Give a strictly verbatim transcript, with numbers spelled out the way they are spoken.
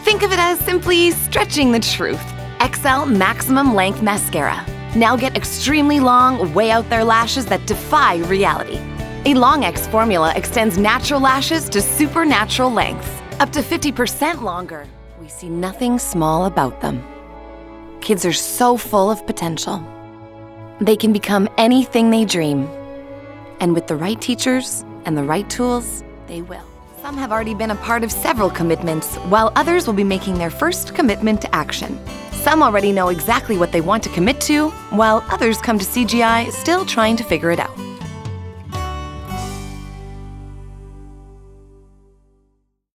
Think of it as simply stretching the truth. X L Maximum Length Mascara. Now get extremely long, way out there lashes that defy reality. A Long X formula extends natural lashes to supernatural lengths, up to fifty percent longer. We see nothing small about them. Kids are so full of potential. They can become anything they dream. And with the right teachers and the right tools, they will. Some have already been a part of several commitments, while others will be making their first commitment to action. Some already know exactly what they want to commit to, while others come to C G I still trying to figure it out.